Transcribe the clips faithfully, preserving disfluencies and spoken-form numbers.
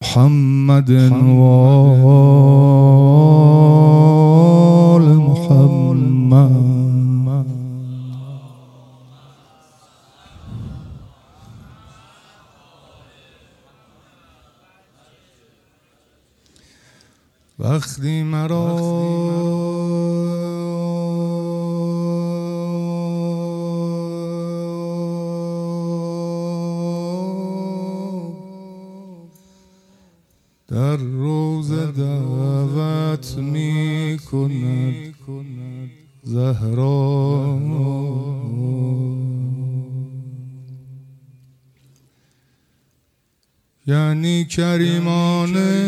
محمد وآل محمد. وقتی مرا در روزه دعوت می کند زهرا، یعنی کریمانه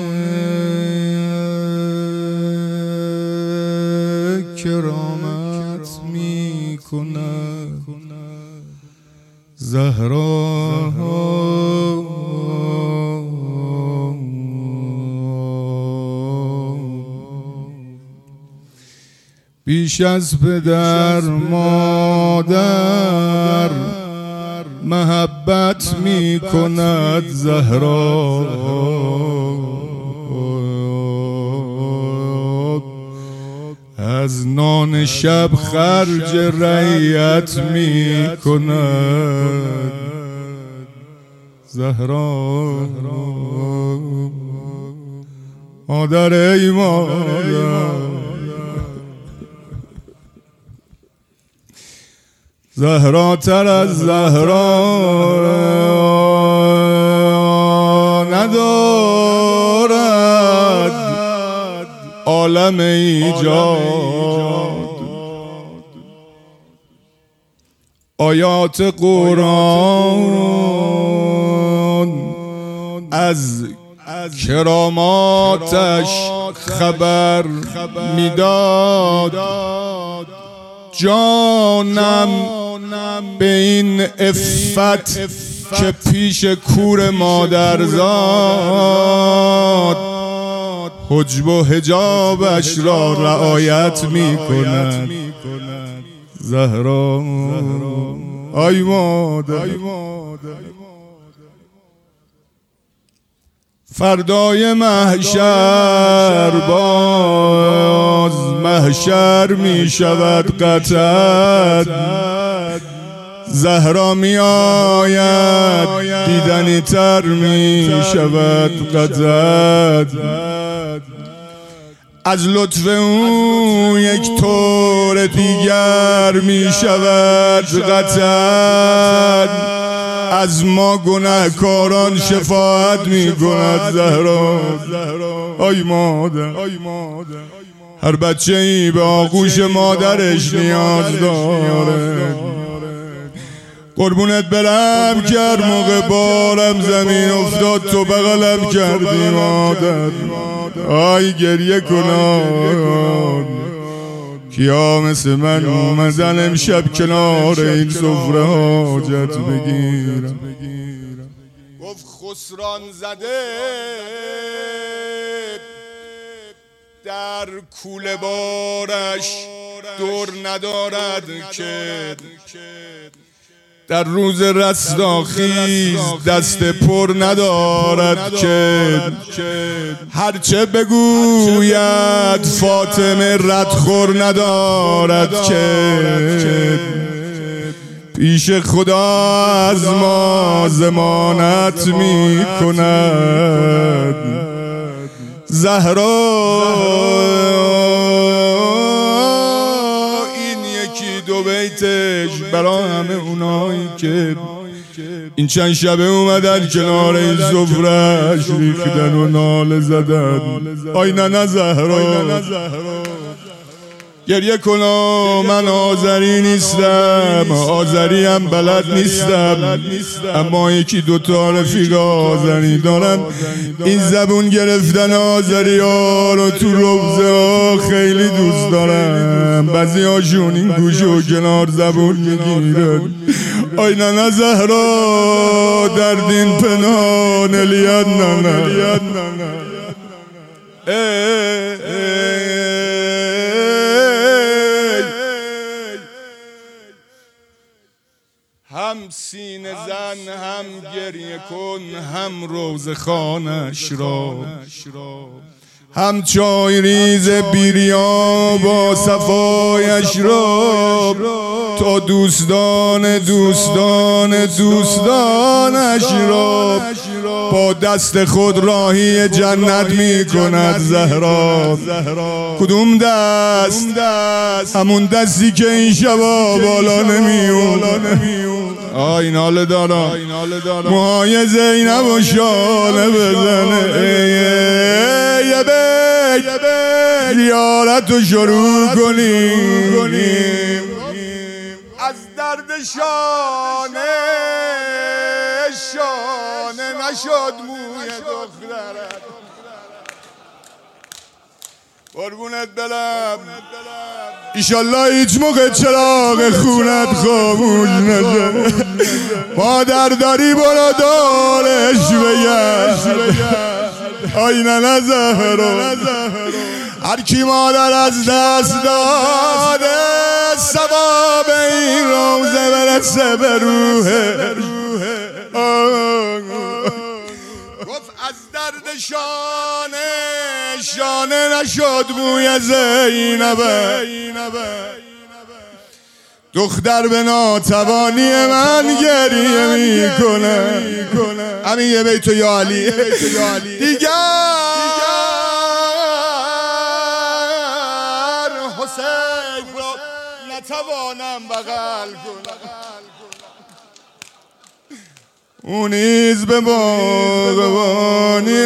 کرامت می کند زهرا، بیش از پدر مادر محبت می کند زهرا، از نان شب خرج رعیت می کند زهرا. مادر ای مادر، زهرا تر از زهرا ندارد عالم ایجاد. آیات قرآن از کراماتش خبر میداد، جانم به این عفت که پیش کور مادرزاد حجب و حجابش را رعایت می کند زهرا. آی مادر، فردای محشر باز محشر می شود قطعاً، زهرا می آید دیدنی تر می شود قطعاً، از لطف او یک طور دیگر می شود قطعاً، از ما گناهکاران شفاعت می کند زهرا. آی مادر، هر بچه ای به آغوش مادرش نیاز داره. قربونت برم کرد موقع بارم زمین افتاد تو بغلم کردی مادر. آی گریه کنان، کیا مثل من اومدن امشب کنار این سفره حاجت بگیرم. گفت خسران زده در کوله بارش دور ندارد که، در روز رستاخیز دست پر ندارد که، هرچه بگوید فاطمه ردخور ندارد که، پیش خدا از ما ضمانت می کند زهرا. دو بیتش برای همه اونایی که این چند شبه اومدن کنار این سفره‌اش ریختن و ناله زدن. آی نه زهرا، گریه کنم من آذری نیستم، آذری هم بلد نیستم، اما یکی دوتا رفیق آذری دارم. این زبون گرفتن آذری ها رو تو روزه ها خیلی دوست دارم. بعضی هاشون این گوشه و کنار زبون میگیرن. آی نه زهرا در دین پنهان الیاد نه هم سینه زن هم گریه کن هم روزه خانش را، هم چای ریز بیریا با صفایش را، تا دوستان دوستان دوستانش را با دست خود راهی جنت می کند زهرا. کدوم دست؟ همون دستی که این شبا بالا نمیون. آی ناله دارم موهای زینب و شاله بزنه، یه بیت زیارت رو شروع کنیم. از درد شانه شانه نشد موی دخترت، قربونت برم ایشالله هیچ موقع چراغ خونت خاموش نشه. مادر داری برو دارش بگرد، آی ننه زهرا. هر کی مادر از دست داده ثواب این روزه برسه به روحش. گفت از درد شانه شانه نشد موی زینبه، دختر به ناتوانی من گریه میکنه. همین یه بیت یا علی دیگر حسین را نتوانم بغل کنم. او نیز به باغبانی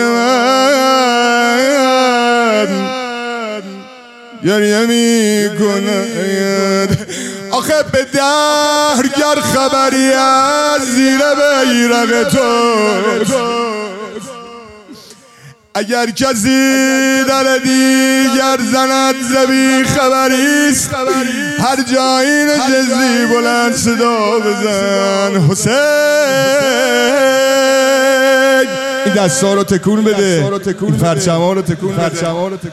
من گریه میکند. آخه به دهرگر خبری از زیر بیرق تو، اگر کسی در دیگر زند زبی خبریست، هر جایی نشستی بلند صدا بزن حسین. این دستا رو تکون بده، این پرچما رو تکون بده.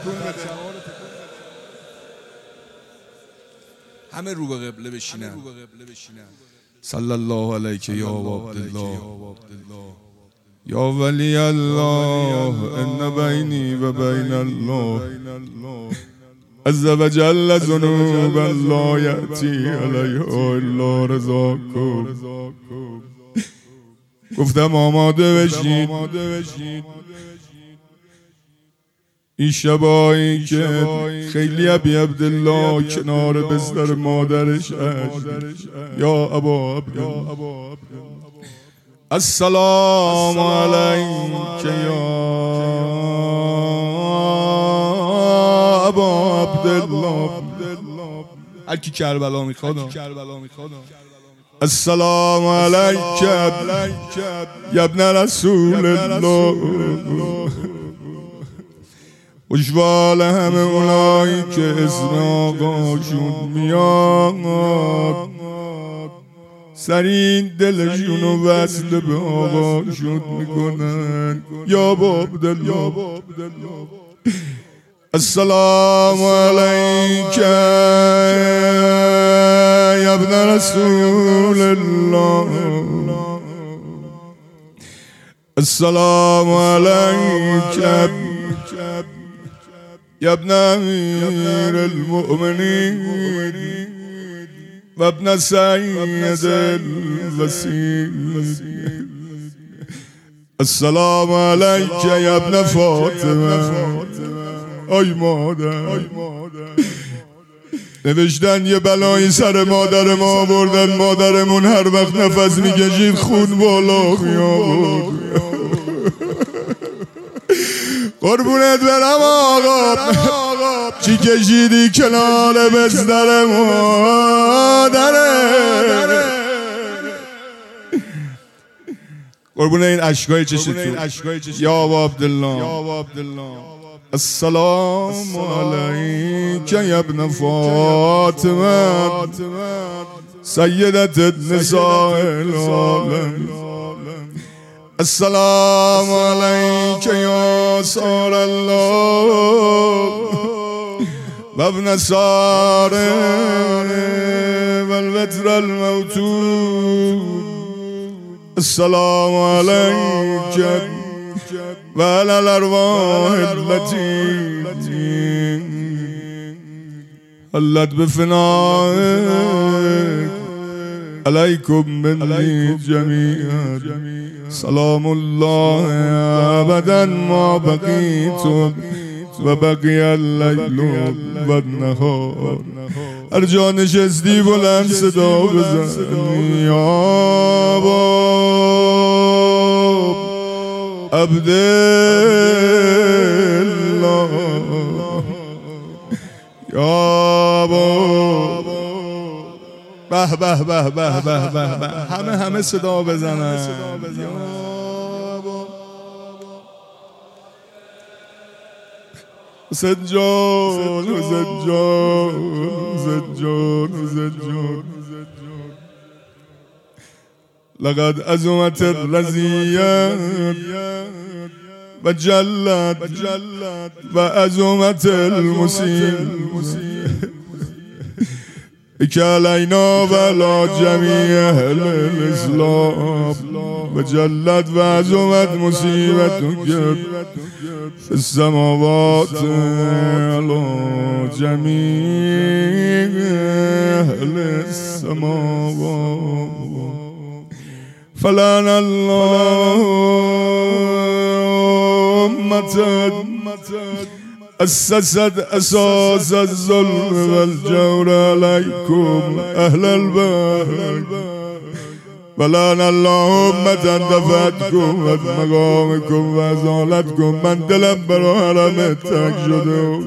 همه رو به قبله بشینن. صلی الله علیک یا عبدالله یا ولی الله، ان بینی و بین الله عز و جل ذنوبا لا یأتی علیها الا رضاکم. گفتم آماده بشید این شبایی که خیلی ابی عبدالله کنار بستر مادرش یا ابا عبدالله السلام علیک یا ابا عبدالله. هر کی کربلا میخواد السلام علیک یا ابن رسول الله. خوشوال همه اونایی که اسم آقاشون میاد، سریع دلشونو وصل به آقاشون میکنن. یا عبدالله السلام علیک یا ابن رسول الله. السلام علیک یا ابن امیر المؤمنین و ابن سید الوسیل. السلام علیک یا ابن فاطمه. آی مادر، نوشتن یه بلایی سر مادر ما آوردن، مادرمون هر وقت نفس میکشید خون بالا میآورد. قربونت برم آقا، چی کشیدی کنار بستر مادره. قربون این اشکای چشتون یا ابا عبدالله. السلام علیک یا ابن فاطمه سیدت النساء العالم. السلام علیک یا سار الله و ابن سار و الوتر الموتود السلام عليك وعلى الأرواح التي حلت بفنائك عليكم مني جميعا سلام الله أبدا ما بقيت وبقي الليل والنهار. هر جا نشستی بلند صدا بزن یا باب عبدالله یا باب. به به به به به به به همه همه صدا بزنن حسین جان حسین جان حسین جان حسین جان لقد عظمت الرزیت و جلت و عظمت المصیب که علینا ولا جمیع اهل الاسلام و جلت و عظمت مصیبتک فی السماوات علی جمیع اهل السماوات. فلعن الله امة أسست أساس الظلم والجور عليكم أهل البيت. ولعن الله أمة دفعتكم از مقامكم و ازالتكم. من دلم برا حرمت تنگ شده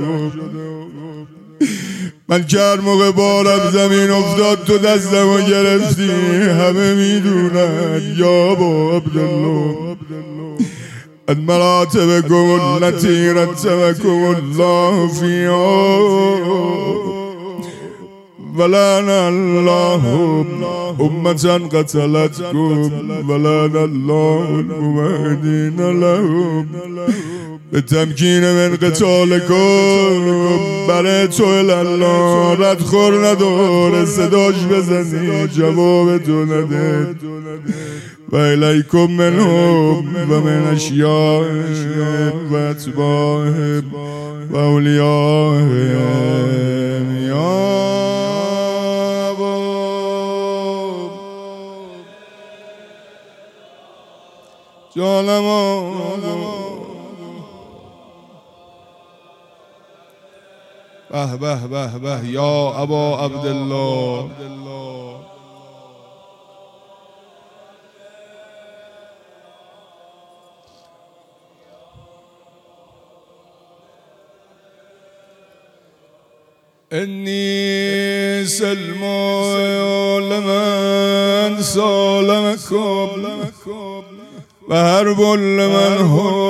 من که هر موقع بارم زمین افتاد تو دستمو گرفتی. همه میدونن یا با عبدالله المراتبكم التي رتبكم الله فيها. ولعن الله أمة قتلتكم ولعن الله الممهدين لهم بتمكين من قتالكم. برای تو الله ردخور نداره صداش بزنی جواب تو نده. و الیکم منهم و من اشیاءهم و اتباعهم و اولیاءهم یا باب. جانما به به به به یا ابا عبدالله. إني سلم لمن سالمكم وحرب لمن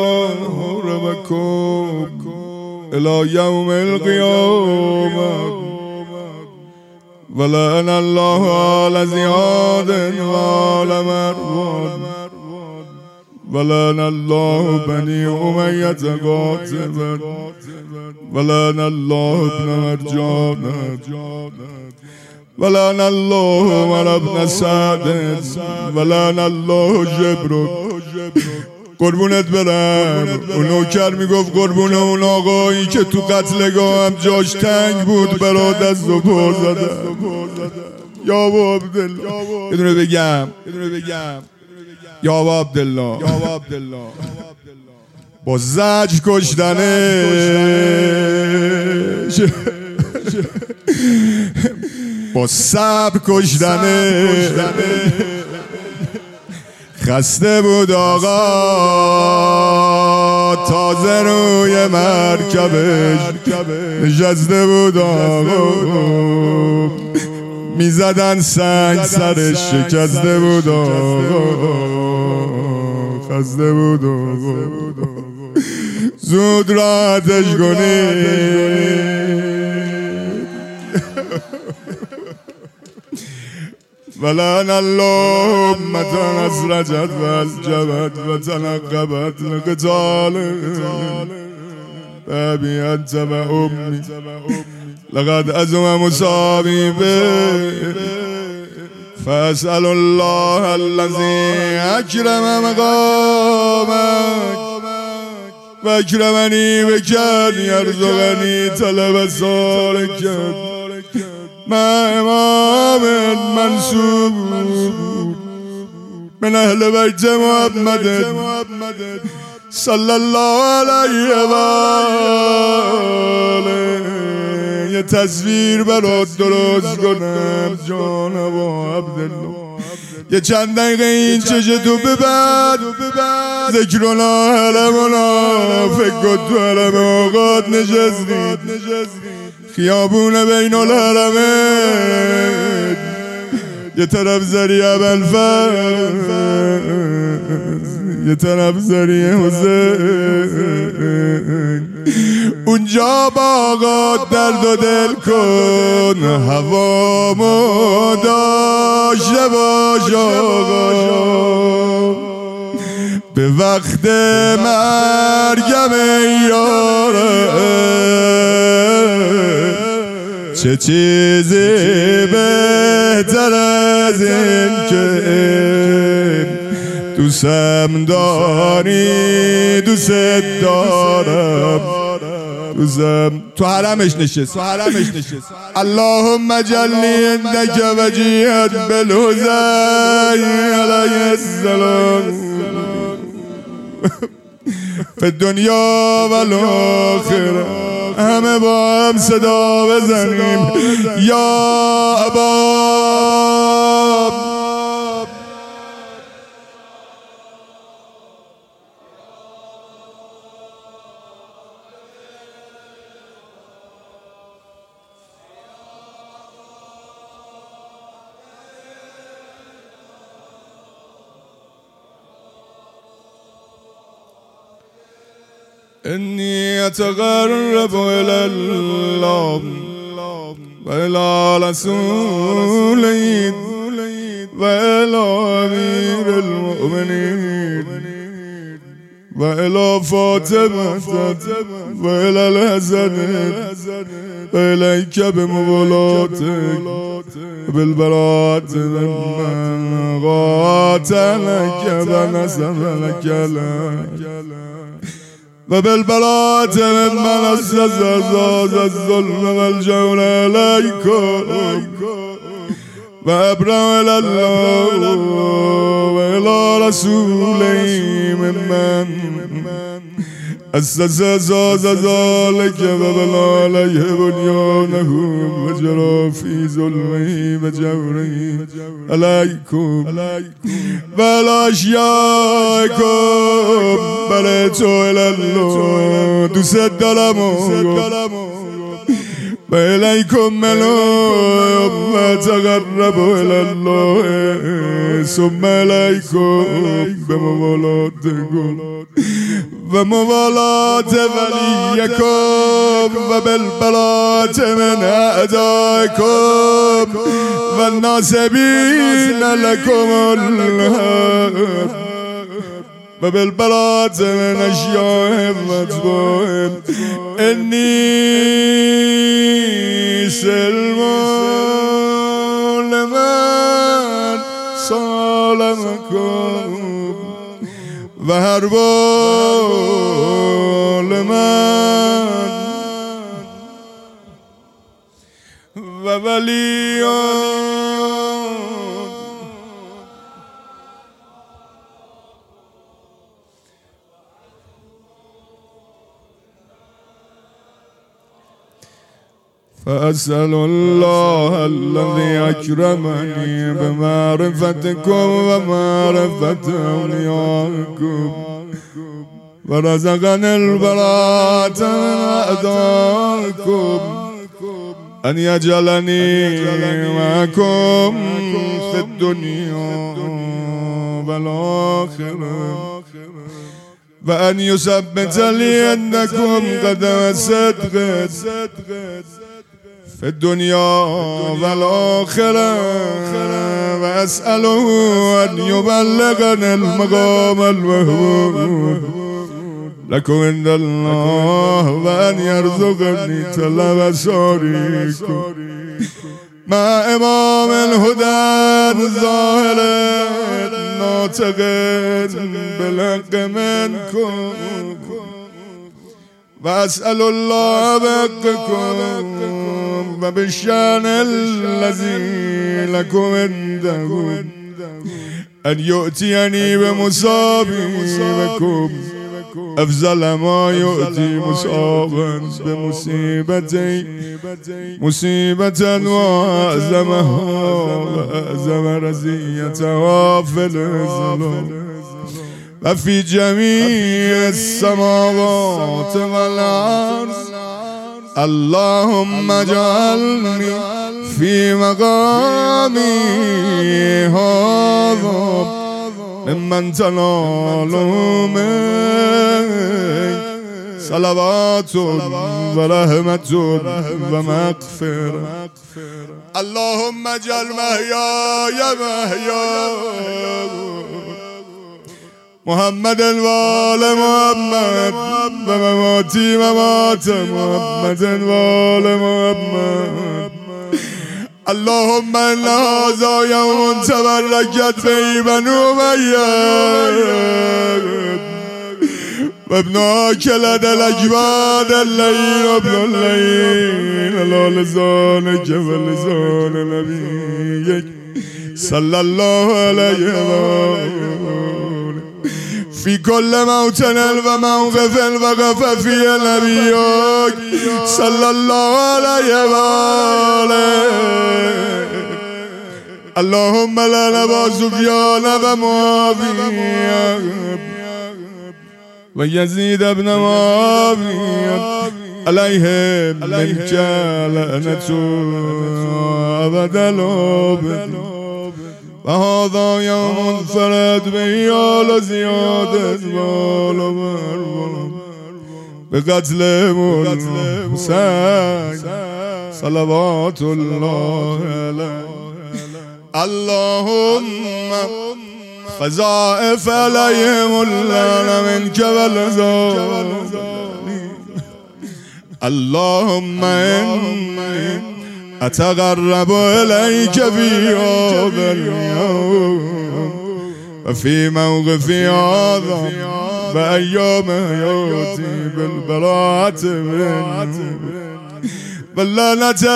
حربكم إلى يوم القيامة. ولعن الله على زياد وعلى مروان. ولعن الله بني أمية قاتبا. ولعن الله ابن مرجان. ولعن الله عمر ابن سعد. ولعن الله جبر. قربونت برم. اون نوکر میگفت قربون اون آقایی که تو قتلگاه هم جاش تنگ بود برا دست و پا زدم. یا با عبدالله یه دونه بگم یا با عبدالله با زجر کشتنش با صبر کشتنش. خسته بود آقا تازه روی مرکبش نشسته بود آقا. میزدن سنگ سرش شکسته بود آقا. خسته بود آقا زود راحتش کنید. ولعن الله أمة أسرجت والجبت وتنقبت لقتال أبي أنت وأمي. لقد أزم مصابي به فاسأل الله الذي اکرم مقامک و اکرمنی بکن یرزقنی طلب سالک ما امام منصوب من اهل بیت محمد صلی الله علیه و آله. یه تصویر برات درست کنم جانب و عبدالله، یه چند دقیقه این چشم تو ببند، ذکرنا حرمنا فکر کن تو حرم آقات نشستی، خیابون بین الحرمین، یه طرف ذریعه ابوالفضل، یه طرف ذریعه حسین. اونجا با آقات درد و دل کن، هوامو داشته باش آقا، به وقت مرگم یاره چه چیزی بهتر از این که دوستم داری، دوست دارم، دوستم. تو حرمش نشست، تو حرمش نشست. اللهم جلی عندک وجیها بالحسین علیه السلام فی دنیا و الاخره. همه با هم صدا بزنیم یا ابا. إني أتقرب إلى الله وإلى رسوله وإلى أمير المؤمنين وإلى فاطمة وإلى الحسن وإليك بمولاتك بالبراءة ممن قاتلك ونصرك وبالبراءة ممن أسس الظلم والجور عليكم وأبرأ إلى الله وإلى رسوله ممن أسس أساس ذلك وبنى عليه بنيانه وجرى في ظلمه وجوره عليكم وعلى أشيائكم بريتوا إلى الله دوست دارم وإليكم منهم وتقربوا إلى الله ثم إليكم بموالاتكم وموالات وليكم وبالبراءة من أعدائكم والناصبين لكم الحق وبالبراءة من أشيائهم وأتباعهم إني سلم لمن صالمكم وحرب لمن وولي فأسأل الله الذي أكرمني بمعرفتكم ومعرفة أوليائكم ورزقني البراءة من أعدائكم أن يجعلني معكم في الدنيا والآخرة وأن يثبت لي عندكم قدم صدق في الدنيا والآخرة وأسأله أن يبلغني المقام المحمود لكم عند الله وأن يرزقني طلب ساريكم مع امام الهدى ظاهر ناطق بالحق منكم واسأل الله بحقكم وبالشان الذي لكم عنده أن يؤتيني بمصابكم أفضل ما يؤتي مصابا بمصيبتي مصيبة وأعظمها وأعظم رزيتها في الظلم وفي جميع السماوات والأرض. اللهم اجعلني في مقامي هذا ممن تنال منك صلوات ورحمة ومغفرة. اللهم اجعل محياي محيا محمد وآل محمد ومماتي ممات محمد وآل محمد. اللهم إن هذا يوم تبركت به بنو أمية وابن كلد الأجواد الليل وابن الليل على لسانك ولسان نبيك صلى الله عليه وسلم في كل موطن وموقف وقف فيه نبيك صلى الله عليه وسلم. اللهم لا نبا سفيان ومعاوية ويزيد بن معاوية عليهم منك لعنة أبدا الأبد. وهذا يوم فرد به على زيادة مال بقتل الحسين صلوات الله عليه. اللهم خزائف عليهم اللعنة منك والعذاب. اللهم إني أتقرب إليك في هذا اليوم وفي موقف هذا بأيام حياتي بالبراءة منه واللعنة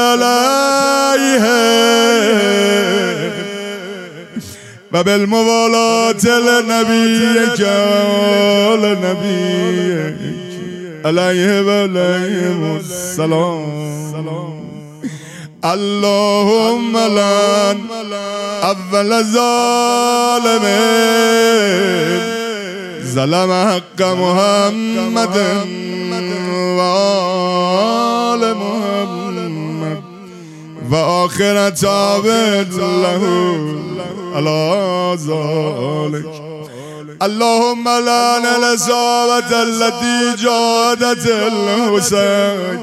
عليهم وبالموالاة لنبيك ولنبيك عليه وعليهم السلام. اللهم لعن أول الظالمين ظلم حق محمد وآل محمد وآخر تابع له على ذلك. اللهم لعن العصابة التي جادت الحسين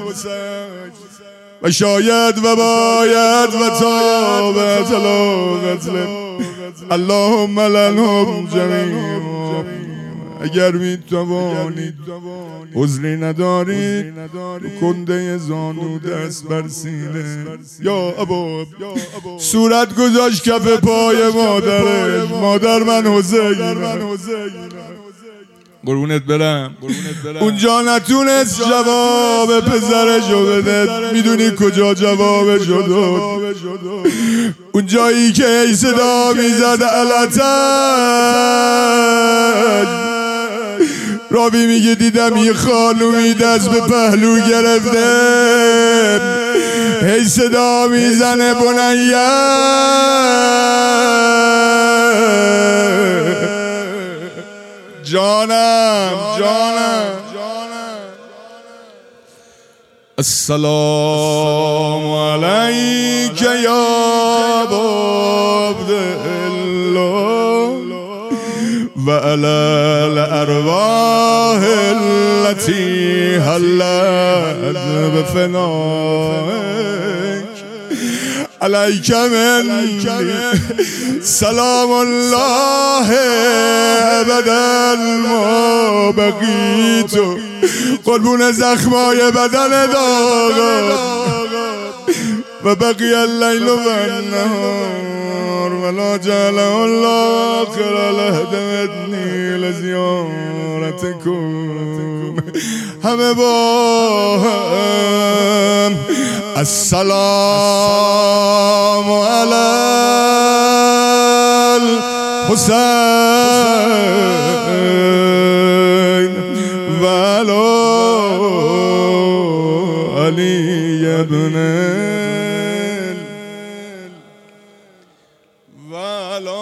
وشاید و باید و تابت القتل. اللهم لعنهم جمیعا. اگر می توانید عذری ندارید کنده زانو دست بر سینه یا ابا صورت گذاشت کف پای مادرش. مادر من حسینم قربونت برم. اونجا نتونست جواب پسرشو بده. میدونی کجا جوابشو داد؟ اونجایی که ای صدا میزد علتش. راوی میگه دیدم یه خانومی دست به پهلو گرفته هی صدا میزنه بنیه جانم جانم السلام علیک یا عبدالله و علی الارواح التي حلت بفنائک علیک منی سلام الله ابدا ما بقیتو قربون زخمای بدن داغت و بقی اللیل و النهار ولا جعله الله آخر العهد منی لزیارتکم. همه با هم السلام علی الحسین و علی علی ابن و علی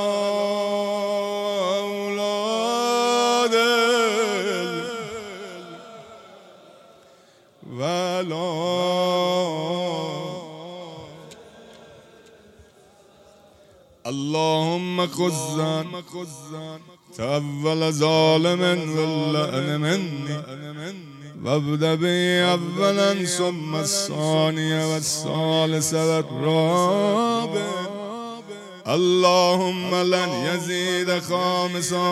اولاد و علی اللهم خذن تأول ظالم واللعن مني وابدأ بي أولا ثم الثاني والثالث والرابع. اللهم لن يزيد خامسا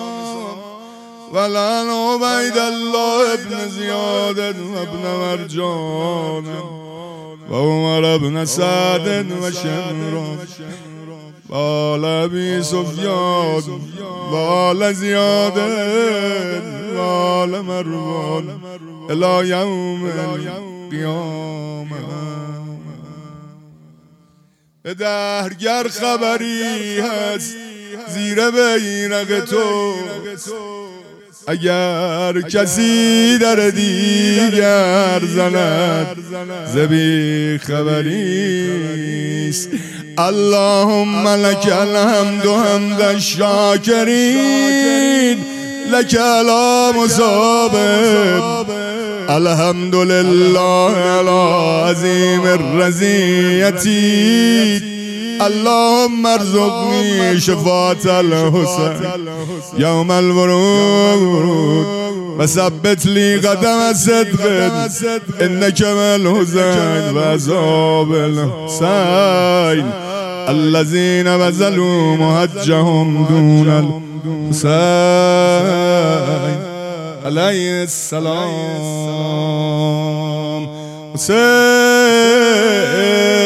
ولن عبيد الله ابن زياد وابن مرجان وعمر ابن سعد وشمران وآل أبي سفيان وآل زياد وآل مروان إلى يوم القيامة. به دهرگر خبری هست زیر بیرق تو، اگر کسی در دیگر زند ز بی خبریست. اللهم لك الحمد حمد الشاکرین لك علی مصاب. الحمد لله على عظیم الرزیتی. اللهم ارزقني شفاعة الحسين يوم الورود وثبت لي قدم صدق إنك مع الحسين وعذاب الحسين الذين بذلوا مهجهم دون الحسين عليه السلام. حسين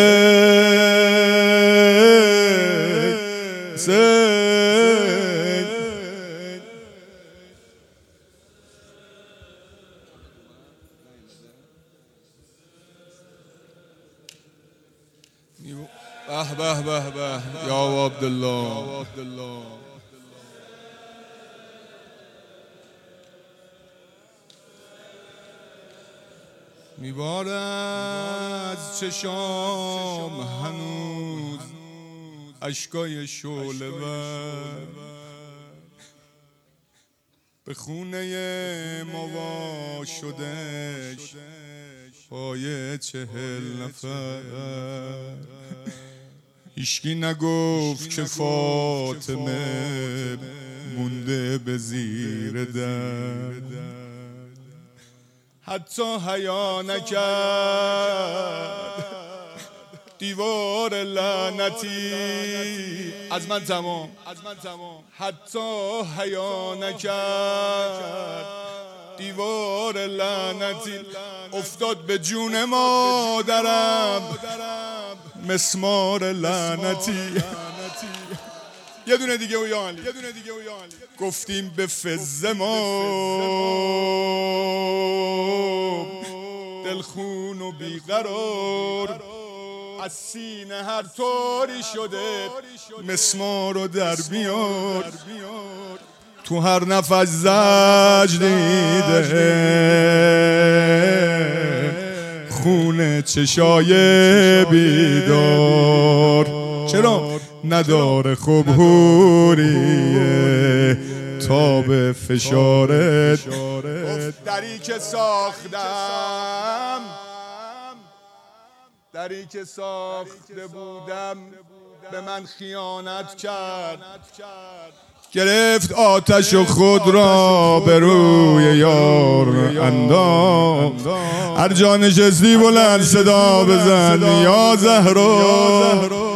به به به به یا عبدالله. میبارد از چشام هنوز اشکای شعله ور، به خونه ما وا شدش پای چهل نفر. هیچکی نگفت که فاطمه مونده به زیر در، حتی حیا نکرد دیوار لعنتی از من تمام، حتی حیا نکرد دیوار لعنتی. افتاد به جون مادرم مسمار لعنتی. یه دونه دیگه و یا علی. گفتیم به فز ما دلخون و بیقرار، از سینه هر طوری شده مسمار رو در بیار. تو هر نفس زج دیده خونه چشای بیدار. چرا؟ نداره خوب حوریه تا به فشارت. دری که ساختم دری که ساخته بودم به من خیانت کرد. گرفت آتش و خود را به روی یار انداخت. هر جا نشستی بلند صدا بزن یا زهرا.